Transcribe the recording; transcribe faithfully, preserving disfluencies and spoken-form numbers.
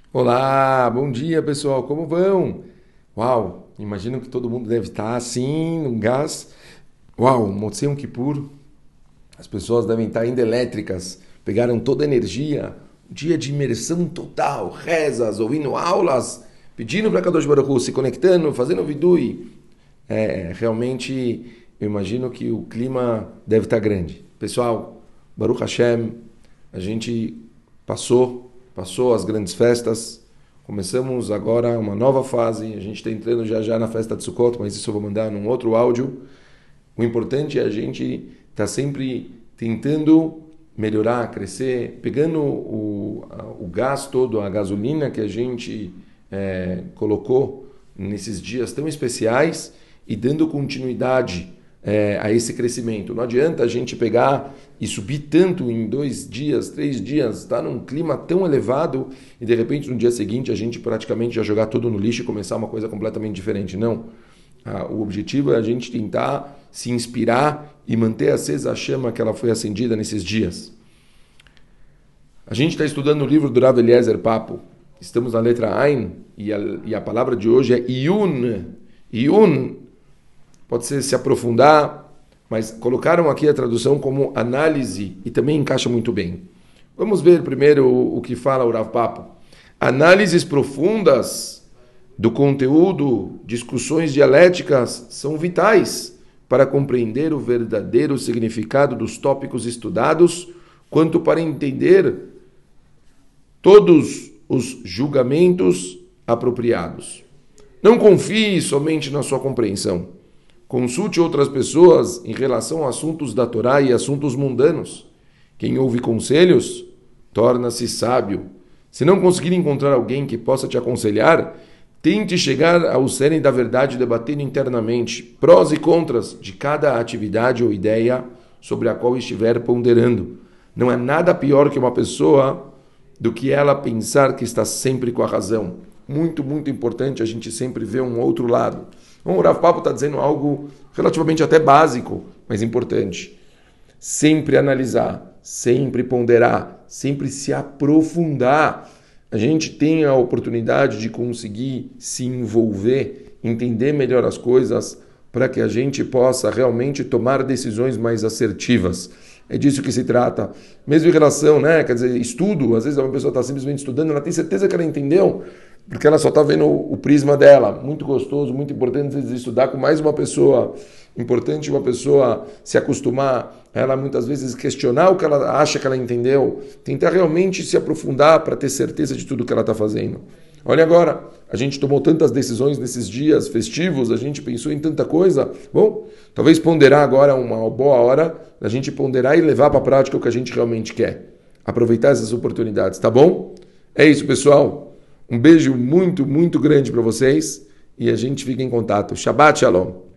Olá, bom dia pessoal, como vão? Uau, imagino que todo mundo deve estar assim, num gás. Uau, Motzei Yom Kippur, as pessoas devem estar ainda elétricas, pegaram toda a energia, um dia de imersão total, rezas, ouvindo aulas, pedindo para Kadosh Baruch Hu, se conectando, fazendo vidui. É, realmente, eu imagino que o clima deve estar grande. Pessoal, Baruch Hashem, a gente passou, passou as grandes festas, começamos agora uma nova fase, a gente está entrando já já na festa de Sukkot, mas isso eu vou mandar num outro áudio. O importante é a gente estar sempre tentando melhorar, crescer, pegando o, o gás todo, a gasolina que a gente é, colocou nesses dias tão especiais e dando continuidade é, a esse crescimento. Não adianta a gente pegar e subir tanto em dois dias, três dias, estar tá num clima tão elevado e de repente no dia seguinte a gente praticamente já jogar tudo no lixo e começar uma coisa completamente diferente. Não. Ah, o objetivo é a gente tentar se inspirar e manter acesa a chama que ela foi acendida nesses dias. A gente está estudando o livro do Rav Eliezer Papo. Estamos na letra Ain e a, e a palavra de hoje é Iyun. Iyun pode ser se aprofundar, mas colocaram aqui a tradução como análise e também encaixa muito bem. Vamos ver primeiro o, o que fala o Rav Papo. Análises profundas do conteúdo, discussões dialéticas são vitais para compreender o verdadeiro significado dos tópicos estudados, quanto para entender todos os julgamentos apropriados. Não confie somente na sua compreensão. Consulte outras pessoas em relação a assuntos da Torá e assuntos mundanos. Quem ouve conselhos torna-se sábio. Se não conseguir encontrar alguém que possa te aconselhar, tente chegar ao cerne da verdade debatendo internamente prós e contras de cada atividade ou ideia sobre a qual estiver ponderando. Não é nada pior que uma pessoa do que ela pensar que está sempre com a razão. Muito, muito importante a gente sempre ver um outro lado. Bom, o Rav Papo está dizendo algo relativamente até básico, mas importante. Sempre analisar, sempre ponderar, sempre se aprofundar. A gente tem a oportunidade de conseguir se envolver, entender melhor as coisas, para que a gente possa realmente tomar decisões mais assertivas. É disso que se trata. Mesmo em relação, né? Quer dizer, estudo, às vezes uma pessoa está simplesmente estudando, ela tem certeza que ela entendeu, porque ela só está vendo o prisma dela. Muito gostoso, muito importante às vezes estudar com mais uma pessoa. Importante uma pessoa se acostumar, ela muitas vezes questionar o que ela acha que ela entendeu, tentar realmente se aprofundar para ter certeza de tudo que ela está fazendo. Olha agora, a gente tomou tantas decisões nesses dias festivos, a gente pensou em tanta coisa. Bom, talvez ponderar agora uma boa hora, a gente ponderar e levar para a prática o que a gente realmente quer. Aproveitar essas oportunidades, tá bom? É isso, pessoal. Um beijo muito, muito grande para vocês e a gente fica em contato. Shabbat Shalom.